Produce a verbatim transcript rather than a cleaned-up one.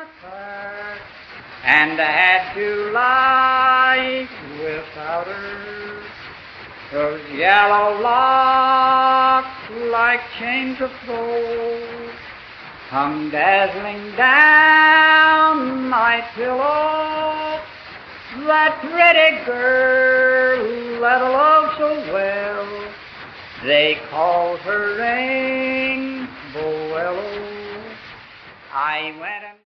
heart, and I had to lie without her. Those yellow locks like chains of gold hung dazzling down my pillow. That pretty girl that I love so well, they called her Rainbow Willow. I went